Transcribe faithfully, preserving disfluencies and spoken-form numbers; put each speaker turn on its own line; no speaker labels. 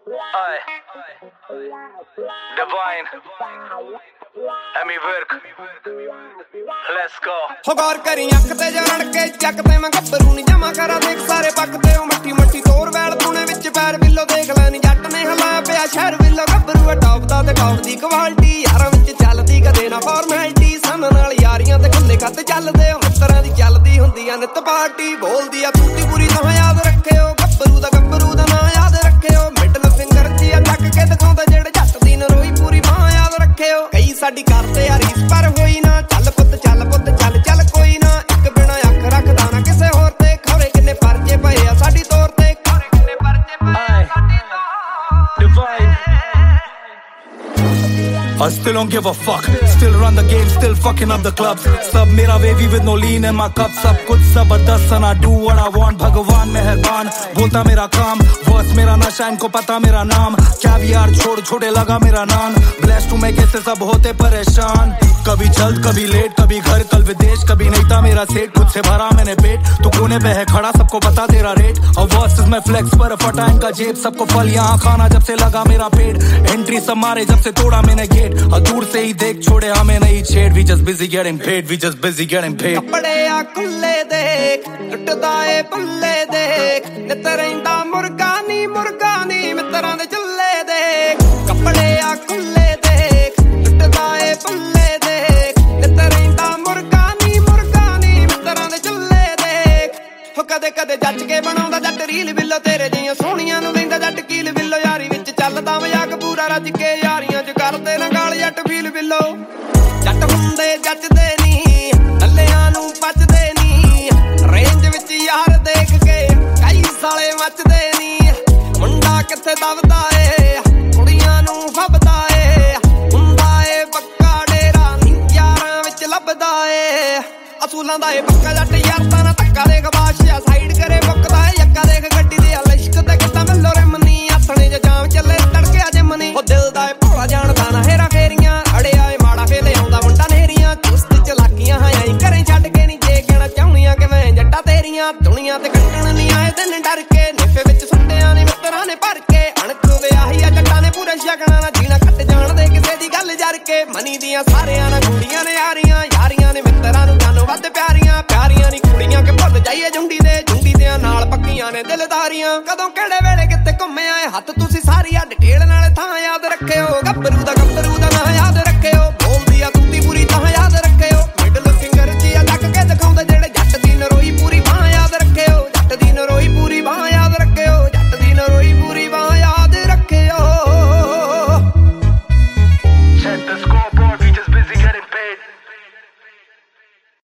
Aye. Divine. Emi work. Let's go.
ਹੋ ਗੌਰ ਕਰੀ ਅੱਖ ਤੇ ਜਰੜ ਕੇ ਚੱਕ ਤੇ ਮੈਂ ਗੱਭਰੂ ਨੀ ਜਮਾ ਕਰਾਂ ਦੇਖ ਸਾਰੇ ਪੱਕ ਤੇ ਉਹ ਮੱਠੀ ਮੱਠੀ ਤੋਰ ਵੈਲ ਪੂਣੇ ਵਿੱਚ ਪੈਰ ਬਿੱਲੋ ਦੇਖ ਲੈ ਨੀ ਜੱਟ ਨੇ ਹਲਾਇਆ ਪਿਆ ਸ਼ਹਿਰ ਬਿੱਲੋ ਗੱਭਰੂ ਟੌਪ ਦਾ ਤੇ ਟੌਪ ਦੀ ਕੁਆਲਿਟੀ ਯਾਰਾਂ ਵਿੱਚ ਚੱਲਦੀ ਕਦੇ ਨਾ ਫਾਰਮੈਲਿਟੀ ਸਨ ਨਾਲ ਯਾਰੀਆਂ ਤੇ ਖੁੱਲੇ ਖੱਤ ਚੱਲਦੇ ਉਹ ਮਿੱਤਰਾਂ ਦੀ ਚੱਲਦੀ ਹੁੰਦੀ ਆ ਨਿੱਤ ਪਾਰਟੀ ਬੋਲਦੀ ਆ ਤੂਤੀ ਪੂਰੀ ਤਾਂ ਯਾਦ ਰੱਖਿਓ ਗੱਭਰੂ ਦਾ ਗੱਭਰੂ ਦਾ ਨਾਂ ਯਾਦ ਰੱਖਿਓ ਮਿਡਲ ਫਿੰਗਰ ਜੀ ਆ ਚੱਕ ਕੇ ਦਿਖਾਉਂਦਾ ਜਿਹੜੇ ਜੱਟ ਦੀ ਨਰੋਈ ਪੂਰੀ ਬਾਹ ਯਾਦ ਰੱਖਿਓ ਕਈ ਸਾਡੀ ਕਰਦੇ ਆ ਰੀਸ ਪਰ ਹੋਈ ਨਾ ਚੱਲ ਪੁੱਤ ਚੱਲ ਪੁੱਤ ਚੱਲ ਚੱਲ ਕੋਈ ਨਾ ਇੱਕ ਬਿਨਾ ਅੱਖ ਰੱਖਦਾ ਨਾ ਕਿਸੇ ਹੋਰ ਤੇ ਖੌਰੇ ਕਿੰਨੇ ਪਰਚੇ ਪਏ ਆ ਸਾਡੀ ਤੌਰ ਤੇ ਖੌਰੇ ਕਿੰਨੇ ਪਰਚੇ ਪਏ ਆ ਸਾਡੀ ਤੌਰ
Divine.
I still don't give a fuck. Still run the game, still fucking up the clubs. Sab mera wavy with no lean in my cup. Sab kuch zabardast and I do what I want. Bhagwan meherban, bolta mera kaam. Verse mera nasha, inko pata mera naam. Caviar chhod chhote laga mera naan. Blessed to make aise sab hote pareshan. कभी जल्द कभी late कभी घर कल विदेश कभी नहीं था मेरा सेट खुद से भरा मैंने पेट तू कोने पे है खड़ा सबको पता तेरा रेट और वर्सेस में फ्लेक्स पर फटा इनका जेब सबको फल यहाँ खाना जब से लगा मेरा पेट एंट्री सब मारे जब से तोड़ा मैंने गेट और दूर से ही देख छोड़े हमें नहीं छेड़ we just busy getting paid we just busy getting paid
ਕੱਪੜੇ ਆ ਕੁੱਲੇ ਦੇਖ ਟੁੱਟਦਾ ਏ ਪੱਲੇ ਦੇਖ ਨਿੱਤ ਰਹਿੰਦਾ ਮੁਰਗਾ ਨੀ ਮੁਰਗਾ ਨੀ ਮਿੱਤਰਾਂ ਦੇ ਚੱਲੇ ਦੇਖ ਕੱਪੜੇ ਆ ਕੁੱਲੇ ਦੇਖ ਟੁੱਟਦਾ ਏ ਪੱਲੇ ਕਦੇ ਕਦੇ ਜੱਜ ਕੇ ਬਣਾਉਂਦਾ ਜੱਟ ਰੀਲ ਬਿੱਲੋ ਤੇਰੇ ਜਿਹੀਆਂ ਸੋਹਣੀਆਂ ਨੂੰ ਲੈਂਦਾ ਜੱਟ ਕੀਲ ਬਿੱਲੋ ਯਾਰੀ ਵਿੱਚ ਚੱਲਦਾ ਮਜ਼ਾਕ ਪੂਰਾ ਰੱਜ ਕੇ ਯਾਰੀਆਂ ਚ ਕਰਦੇ ਨਾ ਗਾਲ ਜੱਟ ਫੀਲ ਬਿੱਲੋ ਜੱਟ ਹੁੰਦੇ ਜੱਜਦੇ ਨੀ ਡੱਲਿਆਂ ਨੂੰ ਪੱਜਦੇ ਨੀ ਰੇਂਜ ਵਿੱਚ ਯਾਰ ਦੇਖ ਕੇ ਕਈ ਸਾਲੇ ਮੱਚਦੇ ਨੀ ਮੁੰਡਾ ਕਿੱਥੇ ਦਬਦਾ ਏ ਕੁੜੀਆਂ ਨੂੰ ਫੱਬਦਾ ਏ ਹੁੰਦਾ ਏ ਪੱਕਾ ਡੇਰਾ ਨੀ ਯਾਰਾਂ ਵਿੱਚ ਲੱਭਦਾ ਏ ਅਸੂਲਾਂ ਦਾ ਏ ਪੱਕਾ ਜੱਟ ਯਾਰ ਤਾਂ ਨਾ ਧੱਕਾ ਦੇਖ ਬਾਦਸ਼ਾਹ ਸਾਈਡ ਕਰੇ ਮੁੱਕਦਾ ਏ ਯੱਕਾ ਦੇਖ ਗੱਡੀ ਦੇ ਲਿਸ਼ਕ ਤੇ ਕਿੱਦਾਂ ਮਿਲੋ ਰਿਮਨੀ ਆਥਣੇ ਚ ਜਾਮ ਚੱਲੇ ਤੜਕਿਆ ਜਿਮਨੀ ਉਹ ਦਿਲ ਦਾ ਏ ਭੋਲਾ ਜਾਣਦਾ ਨਾ ਹੇਰਾ ਫੇਰੀਆਂ ਅੜਿਆ ਏ ਮਾੜਾ ਫੇਲੇ ਆਉਂਦਾ ਮੁੰਡਾ ਨੇਰੀਆਂ ਚੁਸਤ ਚਲਾਕੀਆਂ ਹਾਂ ਆਈ ਘਰੇ ਛੱਡ ਕੇ ਨੀ ਜੇ ਕਹਿਣਾ ਚਾਹੁੰਦੀਆਂ ਕਿਵੇਂ ਜੱਟਾ ਤੇਰੀਆਂ ਦੁਨੀਆ ਤੇ ਕੱਟਣ ਨੀ ਆਏ ਦਿਨ ਡਰ ਕੇ ਨੇਫੇ ਵਿੱਚ ਸੁੱਟਿਆਂ ਨੇ ਮਿੱਤਰਾਂ ਨੇ ਭਰ ਕੇ ਅਣਖ ਵਿਆਹੀ ਆ ਜੱਟਾਂ ਨੇ ਪੂਰੇ ਸ਼ਗਨਾਂ ਨਾਲ ਜੀਣਾ ਕੱਟ ਜਾਣਦੇ ਕਿਸੇ ਦੀ ਗੱਲ ਜਰ ਕੇ ਮਨੀ ਦੀਆਂ ਸਾਰਿਆਂ ਨਾਲ ਕੁੜੀਆਂ ਨੇ ਯਾਰੀਆਂ ਯਾਰੀਆਂ ਨੇ ਮਿੱਤਰਾਂ ਨੂੰ ਜਾਨੋਂ ਵੱਧ ਪਿਆਰੀਆਂ ਪਿਆਰੀਆਂ ਨੀ ਕੁੜੀਆਂ ਕਿ ਭੁੱਲ ਜਾਈਏ ਜੁੰਡੀ ਦੇ ਜੁੰਡੀ ਦਿਆਂ ਨਾਲ ਪੱਕੀਆਂ ਨੇ ਦਿਲਦਾਰੀਆਂ ਕਦੋਂ ਕਿਹੜੇ ਵੇਲੇ ਕਿੱਥੇ ਘੁੰਮਿਆ ਏ ਹੱਥ ਤੁਸੀਂ ਸਾਰੀ ਆ ਡਿਟੇਲ ਨਾਲ ਥਾਂ ਯਾਦ ਰੱਖਿਓ ਗੱਭਰੂ ਦਾ